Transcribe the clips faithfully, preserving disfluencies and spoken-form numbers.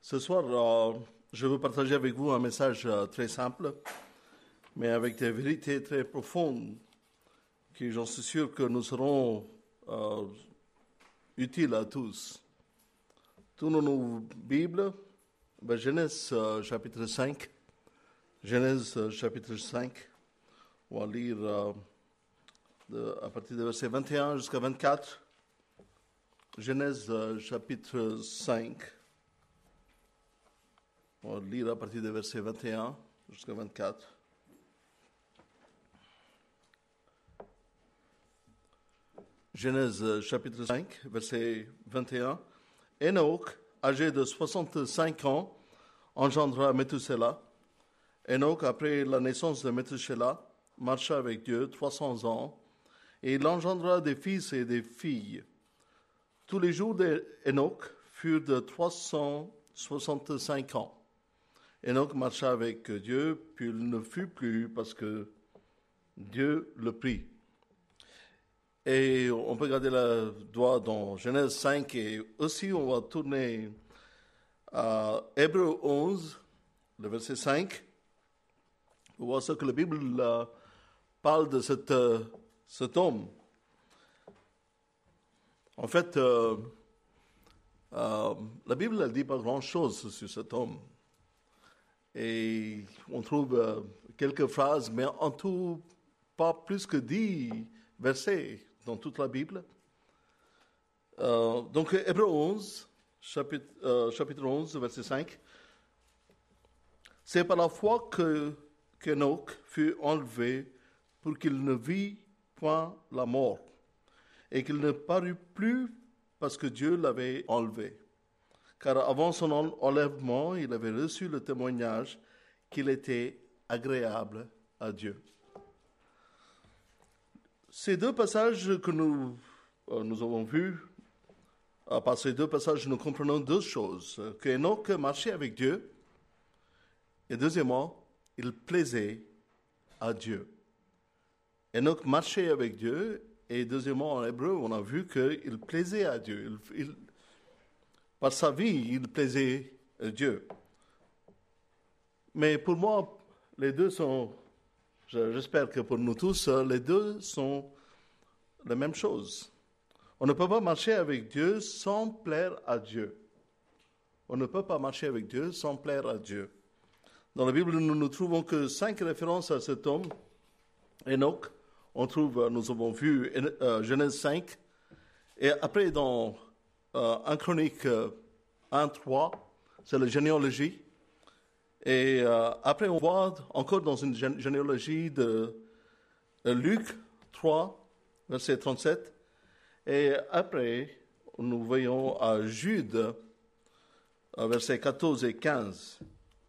Ce soir, euh, je veux partager avec vous un message euh, très simple, mais avec des vérités très profondes, qui, j'en suis sûr, que nous seront euh, utiles à tous. Tournons nos Bibles, ben, Genèse euh, chapitre cinq. Genèse euh, chapitre cinq. On va lire euh, de, à partir du verset vingt et un jusqu'à vingt-quatre. Genèse euh, chapitre cinq. On va lire à partir du verset vingt et un jusqu'à vingt-quatre. Genèse chapitre cinq, verset vingt et un. Enoch, âgé de soixante-cinq ans, engendra Méthusela. Enoch, après la naissance de Méthusela, marcha avec Dieu trois cents ans, et il engendra des fils et des filles. Tous les jours d'Enoch furent de trois cent soixante-cinq ans. Enoch marcha avec Dieu, puis il ne fut plus parce que Dieu le prit. Et on peut garder le doigt dans Genèse cinq, et aussi on va tourner à Hébreux onze, le verset cinq, pour voir ce que la Bible euh, parle de cette, euh, cet homme. En fait, euh, euh, la Bible ne dit pas grand-chose sur cet homme. Et on trouve euh, quelques phrases, mais en tout, pas plus que dix versets dans toute la Bible. Euh, donc, Hébreux onze, chapitre, euh, chapitre onze, verset cinq. C'est par la foi que qu'Enoch fut enlevé pour qu'il ne vît point la mort, et qu'il ne parut plus parce que Dieu l'avait enlevé. Car avant son enlèvement, il avait reçu le témoignage qu'il était agréable à Dieu. Ces deux passages que nous, euh, nous avons vus, euh, par ces deux passages, nous comprenons deux choses. Qu'Enoch marchait avec Dieu, et deuxièmement, il plaisait à Dieu. Enoch marchait avec Dieu, et deuxièmement, en hébreu, on a vu qu'il plaisait à Dieu. Il, il, par sa vie, il plaisait à Dieu. Mais pour moi, les deux sont, j'espère que pour nous tous, les deux sont la même chose. On ne peut pas marcher avec Dieu sans plaire à Dieu. On ne peut pas marcher avec Dieu sans plaire à Dieu. Dans la Bible, nous ne trouvons que cinq références à cet homme, Enoch. On trouve, nous avons vu euh, Genèse cinq. Et après, dans euh, un Chronique euh, un trois, c'est la généalogie. Et euh, après, on voit encore dans une gé- généalogie de euh, Luc trois, verset trente-sept. Et après, nous voyons à Jude, euh, versets quatorze et quinze.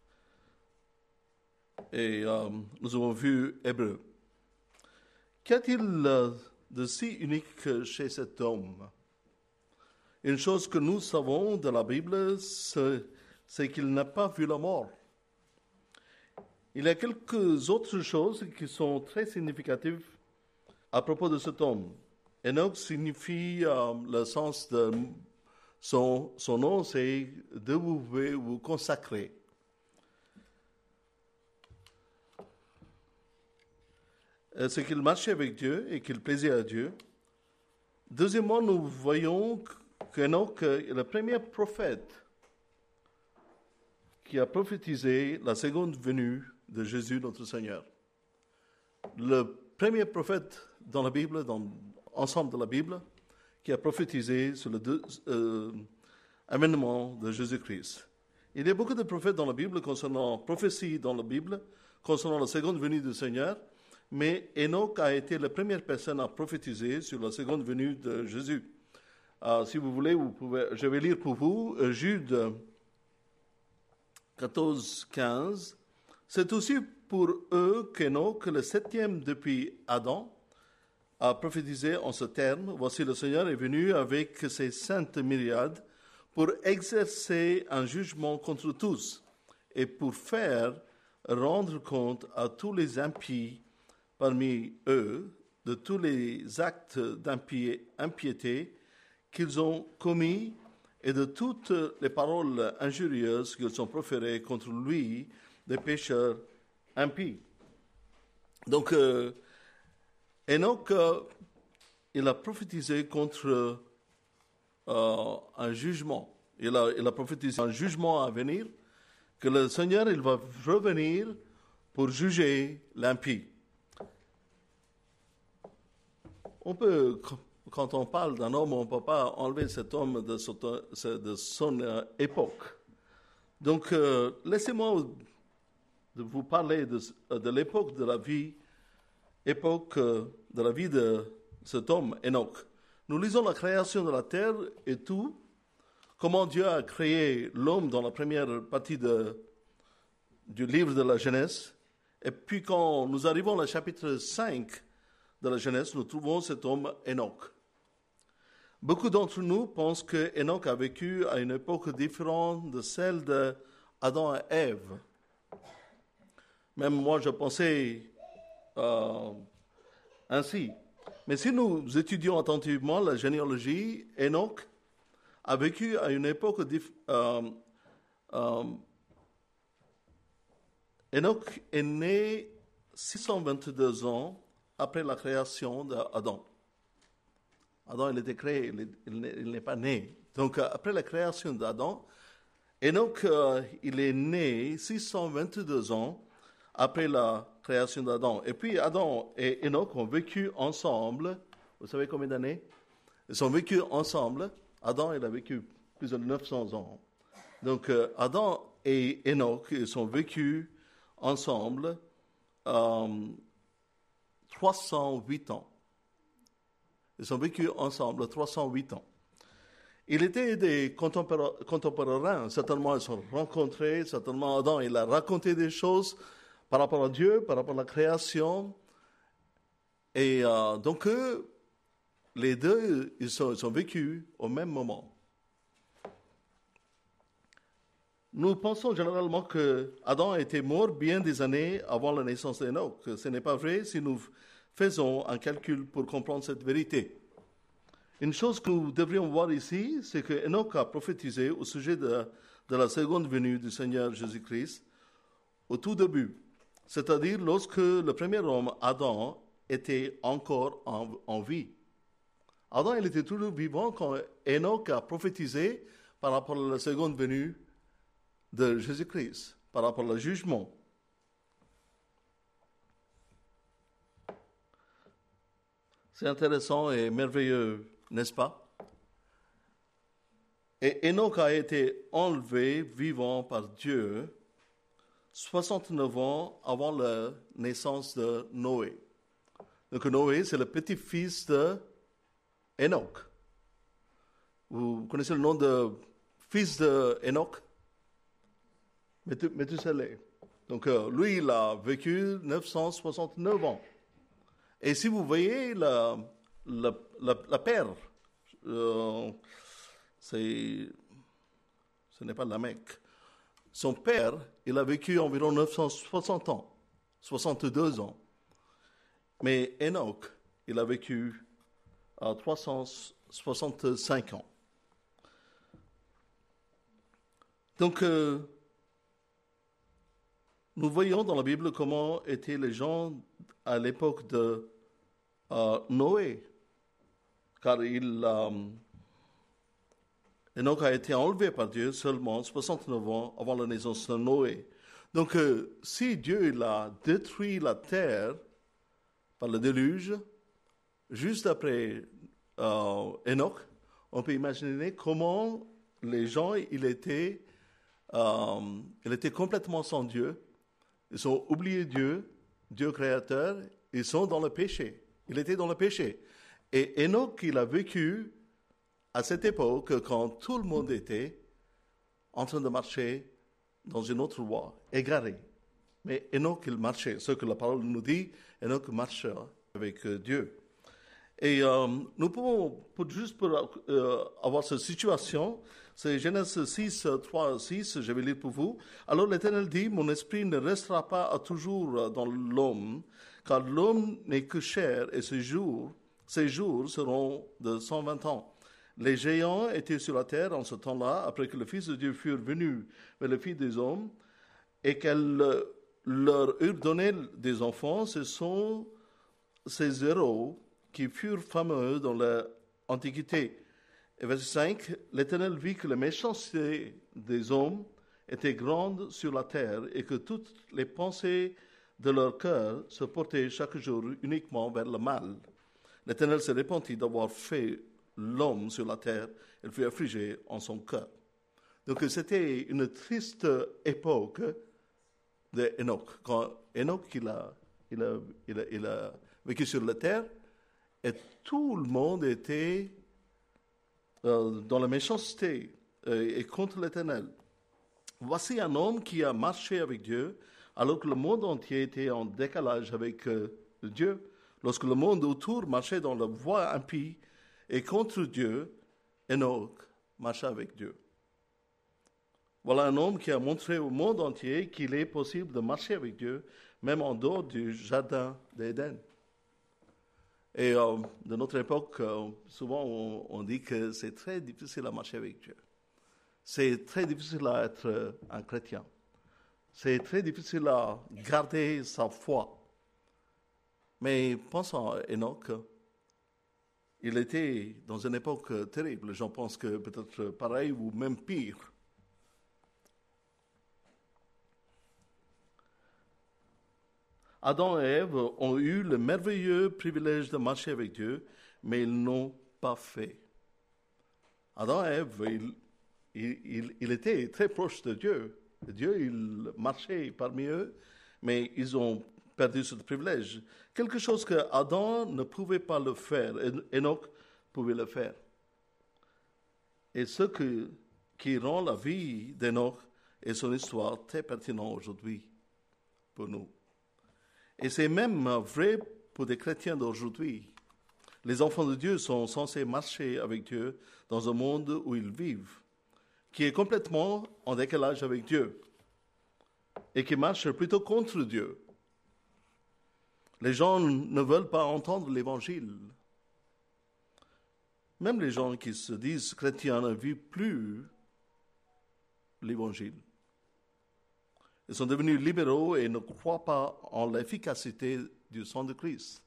Et euh, nous avons vu Hébreux. Qu'y a-t-il euh, de si unique chez cet homme? Une chose que nous savons de la Bible, c'est, c'est qu'il n'a pas vu la mort. Il y a quelques autres choses qui sont très significatives à propos de cet homme. Enoch signifie euh, le sens de son, son nom, c'est de vous, vous consacrer. C'est qu'il marchait avec Dieu et qu'il plaisait à Dieu. Deuxièmement, nous voyons qu'Enoch est le premier prophète qui a prophétisé la seconde venue de Jésus notre Seigneur. Le premier prophète dans la Bible, dans l'ensemble de la Bible, qui a prophétisé sur le deux, euh, avènement de Jésus-Christ. Il y a beaucoup de prophètes dans la Bible concernant prophétie dans la Bible, concernant la seconde venue du Seigneur, mais Enoch a été la première personne à prophétiser sur la seconde venue de Jésus. Euh, si vous voulez, vous pouvez, je vais lire pour vous euh, Jude quatorze, quinze. C'est aussi pour eux qu'Enoch, le septième depuis Adam, a prophétisé en ce terme. Voici, le Seigneur est venu avec ses saintes myriades pour exercer un jugement contre tous et pour faire rendre compte à tous les impies parmi eux de tous les actes d'impiété qu'ils ont commis et de toutes les paroles injurieuses qu'ils ont proférées contre lui, des pécheurs impies. Donc, euh, Enoch, euh, il a prophétisé contre euh, un jugement. Il a, il a prophétisé un jugement à venir, que le Seigneur, il va revenir pour juger l'impie. On peut, quand on parle d'un homme, on ne peut pas enlever cet homme de son, de son euh, époque. Donc, euh, laissez-moi vous parler de, de l'époque de la vie, époque euh, de la vie de cet homme, Enoch. Nous lisons la création de la terre et tout, comment Dieu a créé l'homme dans la première partie de, du livre de la Genèse. Et puis quand nous arrivons au chapitre cinq de la Genèse, nous trouvons cet homme Enoch. Beaucoup d'entre nous pensent que Enoch a vécu à une époque différente de celle d'Adam et Ève. Même moi, je pensais euh, ainsi. Mais si nous étudions attentivement la généalogie, Enoch a vécu à une époque différente. Euh, euh, Enoch est né six cent vingt-deux ans après la création d'Adam. Adam, il était créé, il, il, il n'est pas né. Donc, après la création d'Adam, Enoch, euh, il est né six cent vingt-deux ans après la création d'Adam. Et puis, Adam et Enoch ont vécu ensemble. Vous savez combien d'années? Ils ont vécu ensemble. Adam, il a vécu plus de neuf cents ans. Donc, euh, Adam et Enoch, ils ont vécu ensemble euh, trois cent huit ans. Ils ont vécu ensemble trois cent huit ans. Ils étaient des contempora- contemporains. Certainement, ils se sont rencontrés. Certainement, Adam, il a raconté des choses par rapport à Dieu, par rapport à la création. Et euh, donc, eux, les deux, ils sont, ils sont vécus au même moment. Nous pensons généralement que Adam était mort bien des années avant la naissance d'Enoch. Ce n'est pas vrai si nous faisons un calcul pour comprendre cette vérité. Une chose que nous devrions voir ici, c'est que Enoch a prophétisé au sujet de, de la seconde venue du Seigneur Jésus-Christ au tout début, c'est-à-dire lorsque le premier homme, Adam, était encore en, en vie. Adam, il était toujours vivant quand Enoch a prophétisé par rapport à la seconde venue de Jésus-Christ, par rapport au jugement. C'est intéressant et merveilleux, n'est-ce pas? Et Enoch a été enlevé vivant par Dieu soixante-neuf ans avant la naissance de Noé. Donc Noé, c'est le petit-fils de Enoch. Vous connaissez le nom de fils de Enoch? Méthusalem. Donc euh, lui, il a vécu neuf cent soixante-neuf ans. Et si vous voyez la, la, la, la paire, euh, c'est, ce n'est pas Lamech. Son père, il a vécu environ neuf cent soixante ans, soixante-deux ans. Mais Enoch, il a vécu à trois cent soixante-cinq ans. Donc, euh, nous voyons dans la Bible comment étaient les gens à l'époque de euh, Noé, car il, euh, Enoch a été enlevé par Dieu seulement soixante-neuf ans avant la naissance de Noé. Donc, euh, si Dieu il a détruit la terre par le déluge, juste après euh, Enoch, on peut imaginer comment les gens, ils étaient, euh, ils étaient complètement sans Dieu. Ils ont oublié Dieu, Dieu créateur, ils sont dans le péché. Il était dans le péché. Et Enoch, il a vécu à cette époque quand tout le monde était en train de marcher dans une autre voie, égaré. Mais Enoch, il marchait. Ce que la parole nous dit, Enoch marchait avec Dieu. Et euh, nous pouvons, pour, juste pour euh, avoir cette situation, c'est Genèse six, trois à six, je vais lire pour vous. Alors l'Éternel dit, mon esprit ne restera pas à toujours dans l'homme, car l'homme n'est que chair et ses jours, ses jours seront de cent vingt ans. Les géants étaient sur la terre en ce temps-là, après que le Fils de Dieu fût venu vers le Fils des hommes, et qu'elle leur eut donné des enfants. Ce sont ces héros qui furent fameux dans l'Antiquité. Et verset cinq, l'Éternel vit que la méchanceté des hommes était grande sur la terre, et que toutes les pensées de leur cœur se portaient chaque jour uniquement vers le mal. L'Éternel se repentit d'avoir fait l'homme sur la terre, il fut affligé en son cœur. Donc c'était une triste époque d'Enoch. Quand Enoch il a, il a, il a, il a vécu sur la terre, et tout le monde était euh, dans la méchanceté euh, et contre l'Éternel. Voici un homme qui a marché avec Dieu, alors que le monde entier était en décalage avec euh, Dieu. Lorsque le monde autour marchait dans la voie impie et contre Dieu, Enoch marcha avec Dieu. Voilà un homme qui a montré au monde entier qu'il est possible de marcher avec Dieu, même en dehors du jardin d'Éden. Et euh, de notre époque, euh, souvent on, on dit que c'est très difficile à marcher avec Dieu. C'est très difficile à être un chrétien. C'est très difficile à garder sa foi. Mais pensons à Enoch, il était dans une époque terrible. J'en pense que peut-être pareil ou même pire. Adam et Ève ont eu le merveilleux privilège de marcher avec Dieu, mais ils n'ont pas fait. Adam et Ève, il, il, il, il était très proche de Dieu. Dieu, il marchait parmi eux, mais ils ont perdu ce privilège. Quelque chose que Adam ne pouvait pas le faire, Enoch pouvait le faire. Et ce que, qui rend la vie d'Enoch et son histoire très pertinent aujourd'hui pour nous. Et c'est même vrai pour des chrétiens d'aujourd'hui. Les enfants de Dieu sont censés marcher avec Dieu dans un monde où ils vivent, qui est complètement en décalage avec Dieu et qui marche plutôt contre Dieu. Les gens ne veulent pas entendre l'Évangile. Même les gens qui se disent chrétiens ne vivent plus l'Évangile. Ils sont devenus libéraux et ne croient pas en l'efficacité du sang de Christ.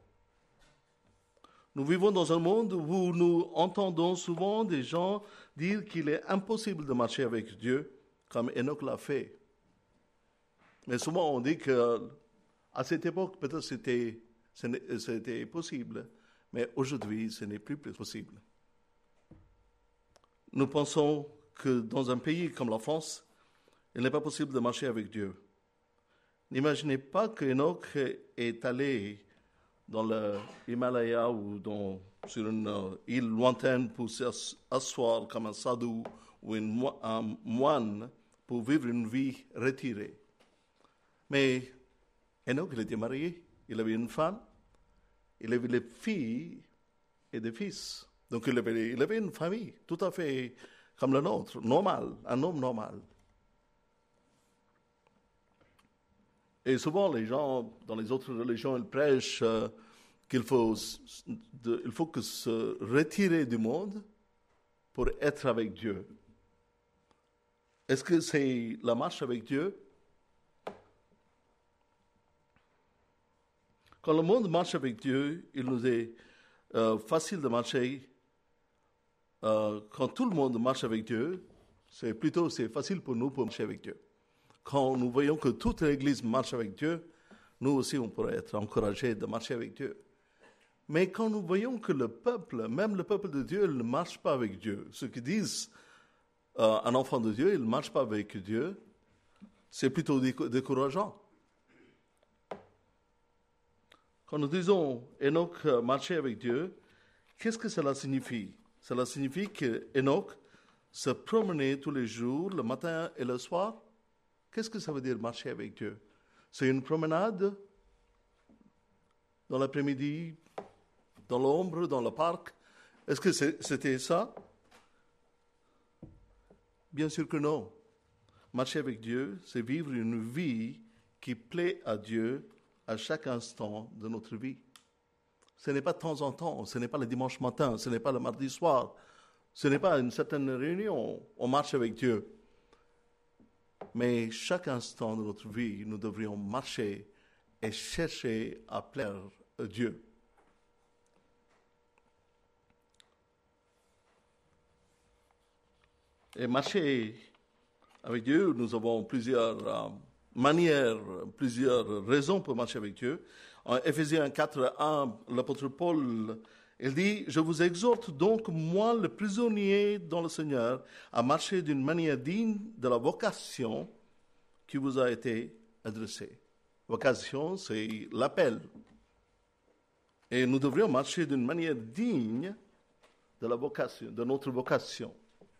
Nous vivons dans un monde où nous entendons souvent des gens dire qu'il est impossible de marcher avec Dieu, comme Enoch l'a fait. Mais souvent on dit qu'à cette époque, peut-être c'était, c'était possible, mais aujourd'hui, ce n'est plus possible. Nous pensons que dans un pays comme la France, il n'est pas possible de marcher avec Dieu. N'imaginez pas que Enoch est allé dans l'Himalaya ou dans, sur une île lointaine pour s'asseoir comme un sadhu ou une, un moine pour vivre une vie retirée. Mais Enoch, il était marié, il avait une femme, il avait des filles et des fils. Donc il avait, il avait une famille tout à fait comme la nôtre, normal, un homme normal. Et souvent, les gens, dans les autres religions, ils prêchent euh, qu'il faut, de, il faut que se retirer du monde pour être avec Dieu. Est-ce que c'est la marche avec Dieu? Quand le monde marche avec Dieu, il nous est euh, facile de marcher. Euh, quand tout le monde marche avec Dieu, c'est plutôt c'est facile pour nous pour marcher avec Dieu. Quand nous voyons que toute l'Église marche avec Dieu, nous aussi, on pourrait être encouragés de marcher avec Dieu. Mais quand nous voyons que le peuple, même le peuple de Dieu, il ne marche pas avec Dieu, ceux qui disent euh, un enfant de Dieu, il ne marche pas avec Dieu, c'est plutôt décourageant. Quand nous disons Enoch marchait avec Dieu, qu'est-ce que cela signifie? Cela signifie que Enoch se promenait tous les jours, le matin et le soir. Qu'est-ce que ça veut dire marcher avec Dieu? C'est une promenade dans l'après-midi, dans l'ombre, dans le parc. Est-ce que c'est, c'était ça? Bien sûr que non. Marcher avec Dieu, c'est vivre une vie qui plaît à Dieu à chaque instant de notre vie. Ce n'est pas de temps en temps, ce n'est pas le dimanche matin, ce n'est pas le mardi soir. Ce n'est pas une certaine réunion, on marche avec Dieu. Mais chaque instant de notre vie, nous devrions marcher et chercher à plaire à Dieu. Et marcher avec Dieu, nous avons plusieurs euh, manières, plusieurs raisons pour marcher avec Dieu. En Éphésiens quatre, un, l'apôtre Paul, il dit « Je vous exhorte donc, moi, le prisonnier dans le Seigneur, à marcher d'une manière digne de la vocation qui vous a été adressée. » Vocation, c'est l'appel. Et nous devrions marcher d'une manière digne de la vocation, de notre vocation.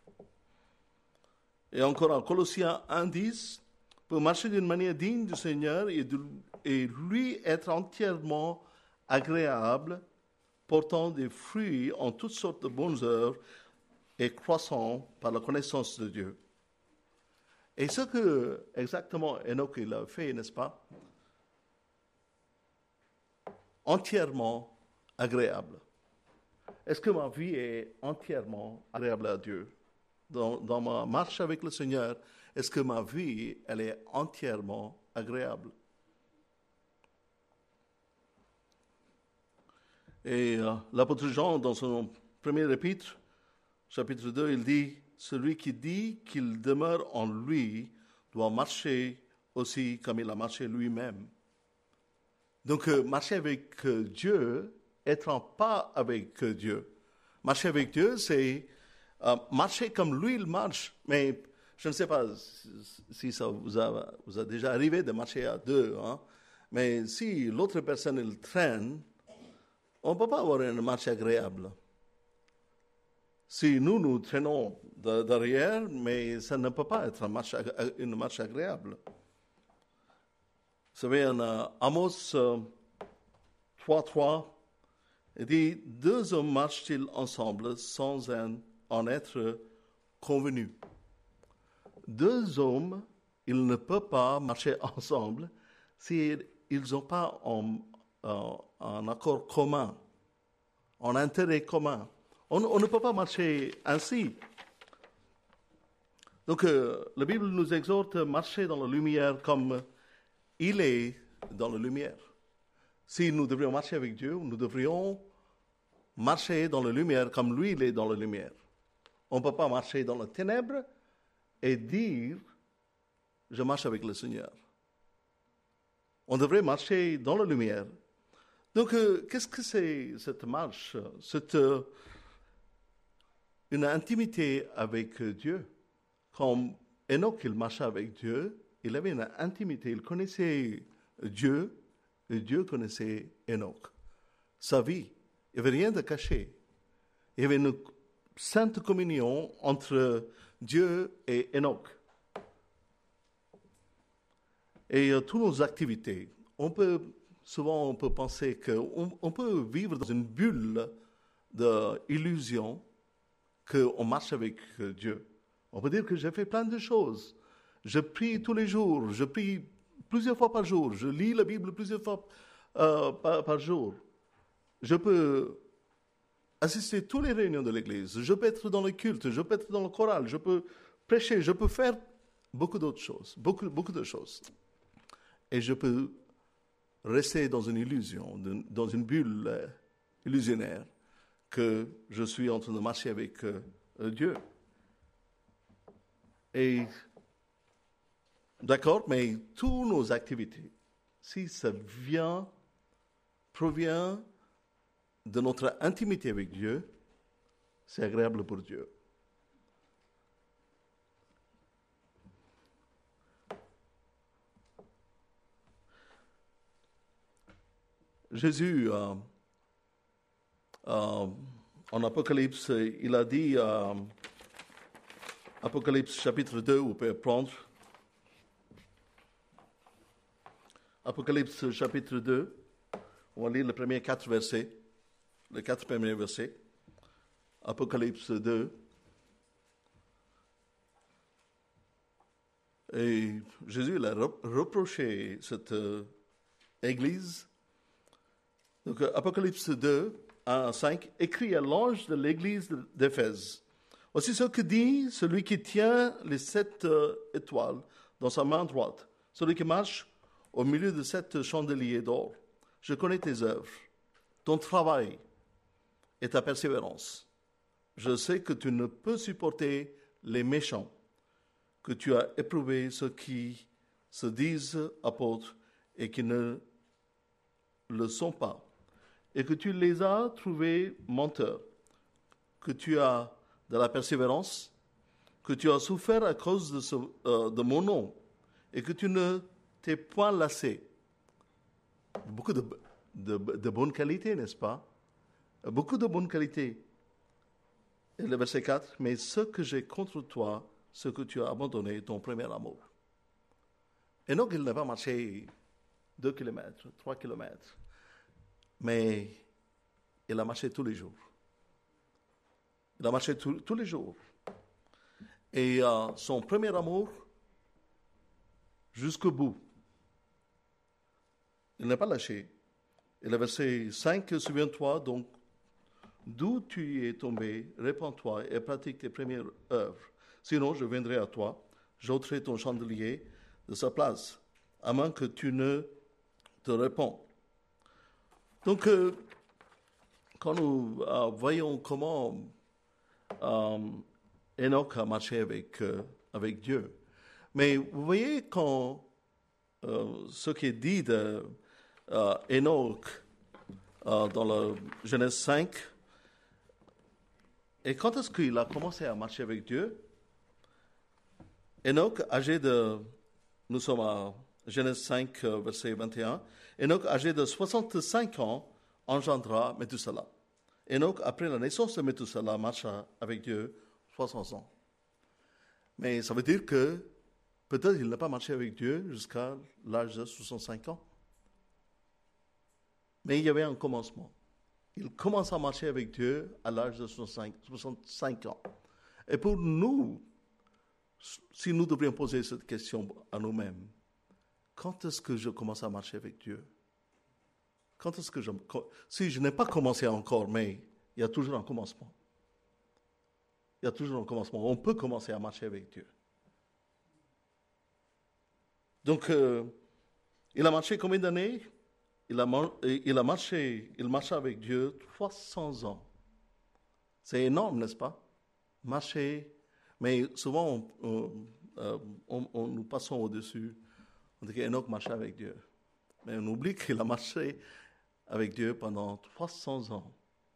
Et encore en Colossiens un dix, pour marcher d'une manière digne du Seigneur et, de, et lui être entièrement agréable, portant des fruits en toutes sortes de bonnes œuvres et croissant par la connaissance de Dieu. Et ce que exactement Enoch il a fait, n'est-ce pas? Entièrement agréable. Est-ce que ma vie est entièrement agréable à Dieu? Dans, dans ma marche avec le Seigneur, est-ce que ma vie, elle est entièrement agréable? Et euh, l'apôtre Jean, dans son premier épître, chapitre deux, il dit « Celui qui dit qu'il demeure en lui doit marcher aussi comme il a marché lui-même. » Donc, euh, marcher avec euh, Dieu, être en pas avec euh, Dieu. Marcher avec Dieu, c'est euh, marcher comme lui, il marche. Mais je ne sais pas si ça vous a, vous a déjà arrivé de marcher à deux, hein? Mais si l'autre personne, il traîne, on ne peut pas avoir une marche agréable. Si nous, nous traînons de, derrière, mais ça ne peut pas être une marche, une marche agréable. Vous savez, en uh, Amos uh, trois trois, il dit « Deux hommes marchent-ils ensemble sans en, en être convenus ?» Deux hommes, ils ne peuvent pas marcher ensemble s'ils n'ont pas un, un, un accord commun, un intérêt commun. On, on ne peut pas marcher ainsi. Donc, euh, la Bible nous exhorte à marcher dans la lumière comme il est dans la lumière. Si nous devrions marcher avec Dieu, nous devrions marcher dans la lumière comme lui, il est dans la lumière. On ne peut pas marcher dans la ténèbre et dire « je marche avec le Seigneur ». On devrait marcher dans la lumière. Donc, euh, qu'est-ce que c'est cette marche? C'est euh, une intimité avec Dieu. Comme Enoch, il marchait avec Dieu, il avait une intimité, il connaissait Dieu, et Dieu connaissait Enoch. Sa vie, il n'y avait rien de caché. Il y avait une sainte communion entre Dieu et Enoch. Et euh, toutes nos activités, on peut, souvent on peut penser qu'on on peut vivre dans une bulle d'illusion qu'on marche avec Dieu. On peut dire que j'ai fait plein de choses. Je prie tous les jours, je prie plusieurs fois par jour, je lis la Bible plusieurs fois euh, par, par jour. Je peux assister à toutes les réunions de l'Église, je peux être dans le culte, je peux être dans le choral, je peux prêcher, je peux faire beaucoup d'autres choses, beaucoup, beaucoup de choses. Et je peux rester dans une illusion, dans une bulle euh, illusionnaire, que je suis en train de marcher avec euh, Dieu. Et d'accord, mais toutes nos activités, si ça vient, provient de notre intimité avec Dieu, c'est agréable pour Dieu. Jésus, euh, euh, en Apocalypse, il a dit, euh, Apocalypse chapitre deux, vous pouvez prendre, Apocalypse chapitre deux, on va lire les premiers quatre versets, les quatre premiers versets. Apocalypse deux. Et Jésus il a reproché cette euh, église. Donc, Apocalypse deux, un à cinq, écrit à l'ange de l'église d'Éphèse. Voici ce que dit celui qui tient les sept euh, étoiles dans sa main droite, celui qui marche au milieu de sept chandeliers d'or. Je connais tes œuvres, ton travail et ta persévérance. Je sais que tu ne peux supporter les méchants, que tu as éprouvé ceux qui se disent apôtres et qui ne le sont pas, et que tu les as trouvés menteurs, que tu as de la persévérance, que tu as souffert à cause de, ce, euh, de mon nom, et que tu ne t'es point lassé. Beaucoup de, de, de bonnes qualités, n'est-ce pas? Beaucoup de bonnes qualités. Et le verset quatre, mais ce que j'ai contre toi, ce que tu as abandonné, ton premier amour. Et donc, il n'a pas marché deux kilomètres, trois kilomètres, mais il a marché tous les jours. Il a marché tous, tous les jours. Et euh, son premier amour, jusqu'au bout, il n'a pas lâché. Et le verset cinq, souviens-toi donc d'où tu es tombé, répands-toi et pratique tes premières œuvres. Sinon, je viendrai à toi, j'ôterai ton chandelier de sa place, à moins que tu ne te répands. Donc, euh, quand nous euh, voyons comment euh, Enoch a marché avec, euh, avec Dieu, mais vous voyez quand euh, ce qui est dit de euh, Enoch euh, dans le Genèse cinq, et quand est-ce qu'il a commencé à marcher avec Dieu? Enoch, âgé de, nous sommes à Genèse cinq, verset vingt et un, Enoch, âgé de soixante-cinq ans, engendra Méthusela. Enoch, après la naissance de Méthusela, marcha avec Dieu soixante ans. Mais ça veut dire que peut-être il n'a pas marché avec Dieu jusqu'à l'âge de soixante-cinq ans. Mais il y avait un commencement. Il commence à marcher avec Dieu à l'âge de soixante-cinq ans. Et pour nous, si nous devrions poser cette question à nous-mêmes, quand est-ce que je commence à marcher avec Dieu? Quand est-ce que je... Si je n'ai pas commencé encore, mais il y a toujours un commencement. Il y a toujours un commencement. On peut commencer à marcher avec Dieu. Donc, euh, il a marché combien d'années? Il a, il a marché, il marcha avec Dieu trois cents ans. C'est énorme, n'est-ce pas? Marcher, mais souvent, on, euh, on, on, nous passons au-dessus. On dit qu'Enoch marchait avec Dieu. Mais on oublie qu'il a marché avec Dieu pendant trois cents ans.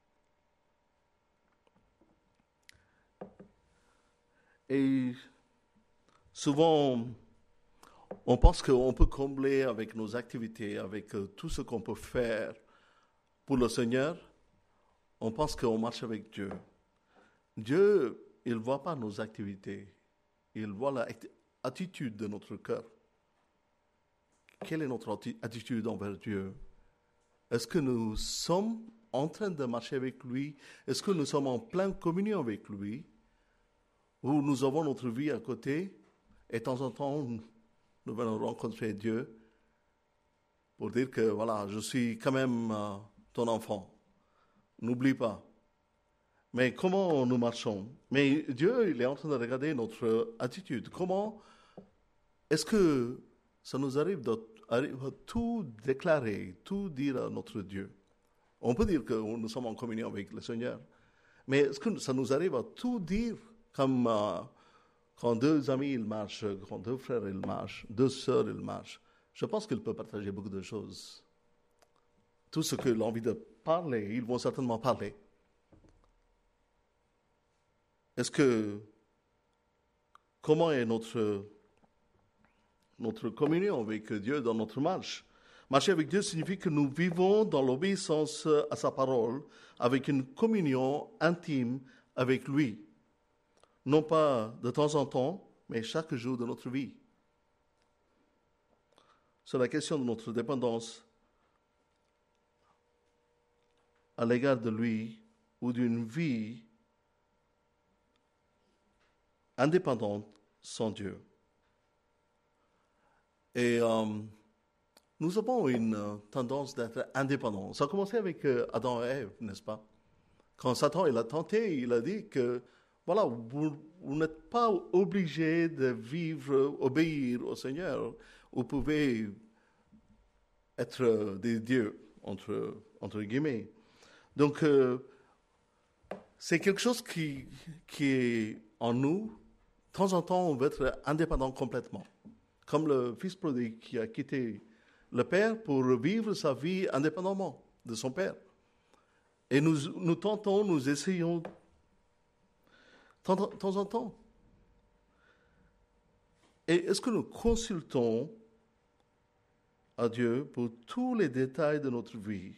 Et souvent, on pense qu'on peut combler avec nos activités, avec euh, tout ce qu'on peut faire pour le Seigneur. On pense qu'on marche avec Dieu. Dieu, il ne voit pas nos activités. Il voit l'attitude de notre cœur. Quelle est notre attitude envers Dieu? Est-ce que nous sommes en train de marcher avec lui? Est-ce que nous sommes en pleine communion avec lui? Ou nous avons notre vie à côté et de temps en temps, nous venons rencontrer Dieu pour dire que, voilà, je suis quand même euh, ton enfant. N'oublie pas. Mais comment nous marchons? Mais Dieu, il est en train de regarder notre attitude. Comment est-ce que ça nous arrive de, arrive de tout déclarer, tout dire à notre Dieu? On peut dire que nous sommes en communion avec le Seigneur. Mais est-ce que ça nous arrive à tout dire comme... Euh, Quand deux amis ils marchent, quand deux frères ils marchent, deux sœurs ils marchent, je pense qu'ils peuvent partager beaucoup de choses. Tout ce qu'ils ont envie de parler, ils vont certainement parler. Est-ce que, comment est notre, notre communion avec Dieu dans notre marche? Marcher avec Dieu signifie que nous vivons dans l'obéissance à sa parole, avec une communion intime avec lui. Non pas de temps en temps, mais chaque jour de notre vie. C'est la question de notre dépendance à l'égard de lui ou d'une vie indépendante sans Dieu. Et euh, nous avons une euh, tendance d'être indépendants. Ça a commencé avec euh, Adam et Ève, n'est-ce pas? Quand Satan il a tenté, il a dit que voilà, vous, vous n'êtes pas obligé de vivre, obéir au Seigneur. Vous pouvez être des dieux, entre, entre guillemets. Donc, euh, c'est quelque chose qui, qui est en nous. De temps en temps, on veut être indépendant complètement. Comme le fils prodigue qui a quitté le père pour vivre sa vie indépendamment de son père. Et nous, nous tentons, nous essayons de temps, temps en temps. Et est-ce que nous consultons à Dieu pour tous les détails de notre vie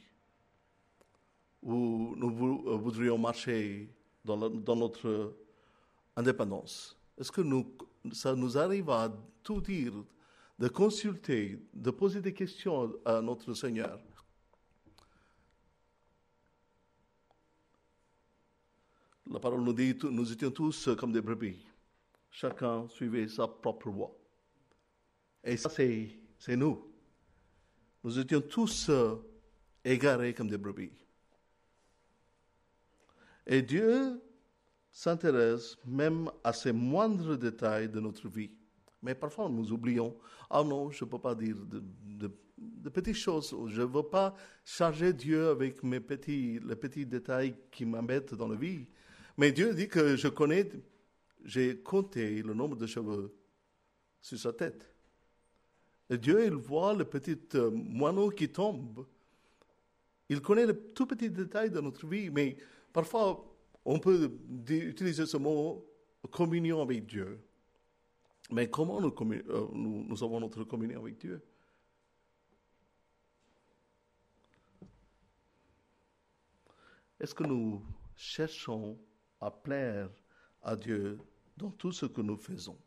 où nous voudrions marcher dans, la, dans notre indépendance? Est-ce que nous, ça nous arrive à tout dire, de consulter, de poser des questions à notre Seigneur? La parole nous dit, nous étions tous comme des brebis. Chacun suivait sa propre voie. Et ça, c'est, c'est nous. Nous étions tous euh, égarés comme des brebis. Et Dieu s'intéresse même à ces moindres détails de notre vie. Mais parfois, nous oublions. Ah non, je ne peux pas dire de, de, de petites choses. Je ne veux pas charger Dieu avec mes petits, les petits détails qui m'embêtent dans la vie. Mais Dieu dit que je connais, j'ai compté le nombre de cheveux sur sa tête. Et Dieu, il voit le petit euh, moineau qui tombe. Il connaît les tout petits détails de notre vie. Mais parfois, on peut utiliser ce mot communion avec Dieu. Mais comment nous, euh, nous, nous avons notre communion avec Dieu? Est-ce que nous cherchons à plaire à Dieu dans tout ce que nous faisons?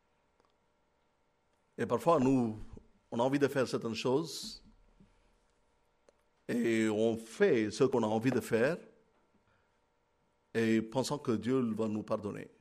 Et parfois, nous, on a envie de faire certaines choses et on fait ce qu'on a envie de faire et pensant que Dieu va nous pardonner.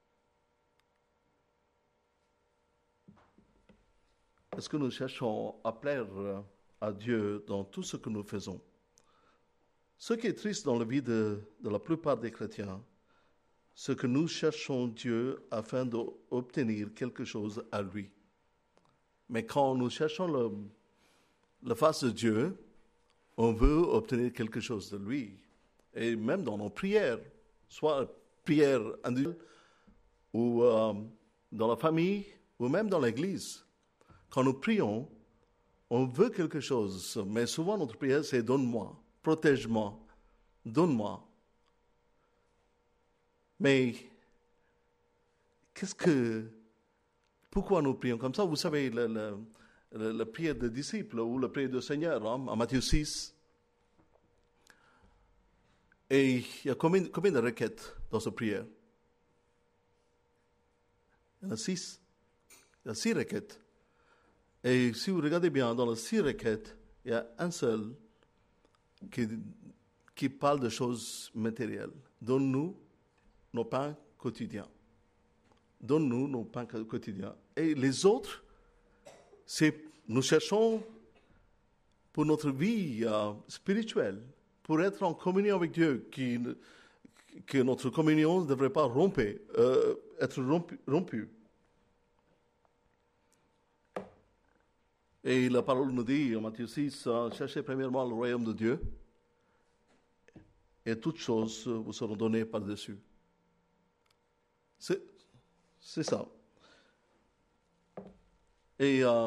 Est-ce que nous cherchons à plaire à Dieu dans tout ce que nous faisons? Ce qui est triste dans la vie de, de la plupart des chrétiens, c'est que nous cherchons Dieu afin d'obtenir quelque chose à lui. Mais quand nous cherchons le, la face de Dieu, on veut obtenir quelque chose de lui. Et même dans nos prières, soit prières individuelles ou euh, dans la famille ou même dans l'église, quand nous prions, on veut quelque chose. Mais souvent notre prière c'est « donne-moi ». Protège-moi, donne-moi. Mais qu'est-ce que, pourquoi nous prions comme ça? Vous savez, le, le, le, la prière des disciples ou la prière du Seigneur, hein, en Matthieu six. Et il y a combien, combien de requêtes dans cette prière? Il y en a six. Il y a six requêtes. Et si vous regardez bien, dans les six requêtes, il y a un seul Qui, qui parle de choses matérielles. Donne-nous nos pains quotidiens. Donne-nous nos pains quotidiens. Et les autres, c'est nous cherchons pour notre vie euh, spirituelle, pour être en communion avec Dieu, qui, que notre communion ne devrait pas rompre, euh, être rompu, rompu. Et la parole nous dit, en Matthieu six, euh, cherchez premièrement le royaume de Dieu, et toutes choses vous seront données par-dessus. C'est, c'est ça. Et, euh,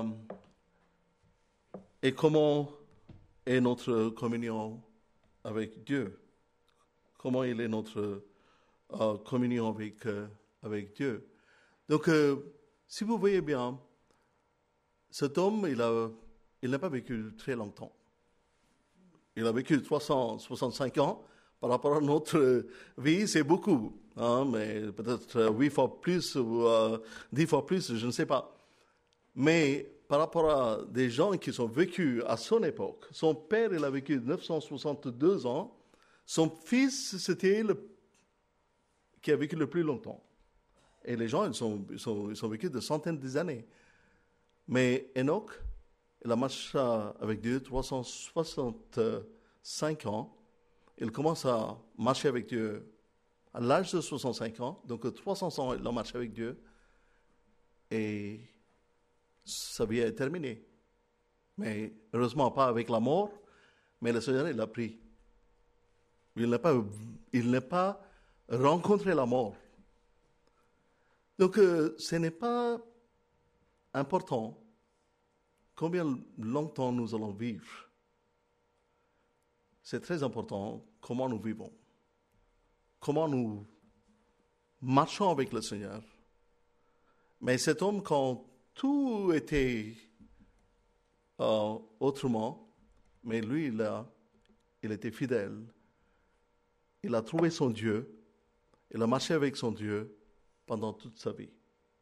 et comment est notre communion avec Dieu? Comment il est notre euh, communion avec, euh, avec Dieu? Donc, euh, si vous voyez bien, cet homme, il, a, il n'a pas vécu très longtemps. Il a vécu trois cent soixante-cinq ans. Par rapport à notre vie, c'est beaucoup. Hein, mais peut-être huit fois plus ou euh, dix fois plus, je ne sais pas. Mais par rapport à des gens qui sont vécus à son époque, son père, il a vécu neuf cent soixante-deux ans. Son fils, c'était le qui a vécu le plus longtemps. Et les gens, ils sont, ils sont, ils sont vécus de centaines d'années. Mais Enoch, il a marché avec Dieu trois cent soixante-cinq ans. Il commence à marcher avec Dieu à l'âge de soixante-cinq ans, donc trois cents ans, il a marché avec Dieu, et sa vie est terminée. Mais heureusement, pas avec la mort, mais le Seigneur, il l'a pris. Il n'a pas, il n'a pas rencontré la mort. Donc, euh, ce n'est pas important combien longtemps nous allons vivre. C'est très important comment nous vivons, comment nous marchons avec le Seigneur. Mais cet homme, quand tout était euh, autrement, mais lui, il, a, il était fidèle. Il a trouvé son Dieu. Il a marché avec son Dieu pendant toute sa vie.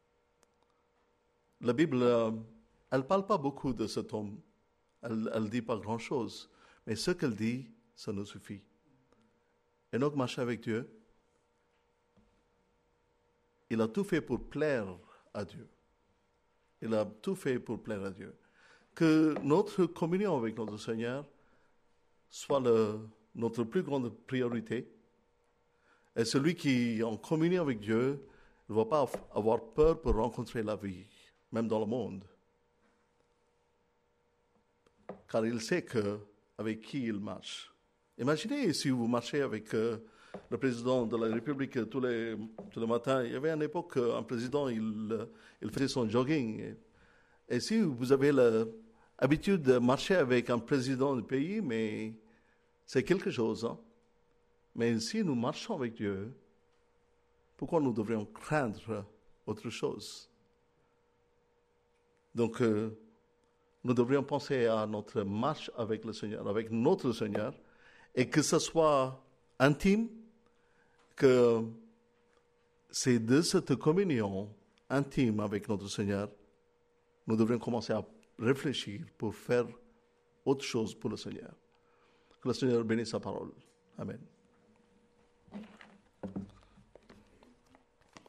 La Bible, euh, elle ne parle pas beaucoup de cet homme. Elle ne dit pas grand-chose. Mais ce qu'elle dit, ça nous suffit. Enoch marchait avec Dieu. Il a tout fait pour plaire à Dieu. Il a tout fait pour plaire à Dieu. Que notre communion avec notre Seigneur soit le, notre plus grande priorité. Et celui qui est en communion avec Dieu ne va pas avoir peur pour rencontrer la vie, même dans le monde. Car il sait que, avec qui il marche. Imaginez si vous marchez avec euh, le président de la République tous les, tous les matins. Il y avait une époque, un président, il, il faisait son jogging. Et, et si vous avez l'habitude de marcher avec un président du pays, mais c'est quelque chose. Hein? Mais si nous marchons avec Dieu, pourquoi nous devrions craindre autre chose? Donc, euh, nous devrions penser à notre marche avec le Seigneur, avec notre Seigneur, et que ce soit intime, que c'est de cette communion intime avec notre Seigneur, nous devrions commencer à réfléchir pour faire autre chose pour le Seigneur. Que le Seigneur bénisse sa parole. Amen.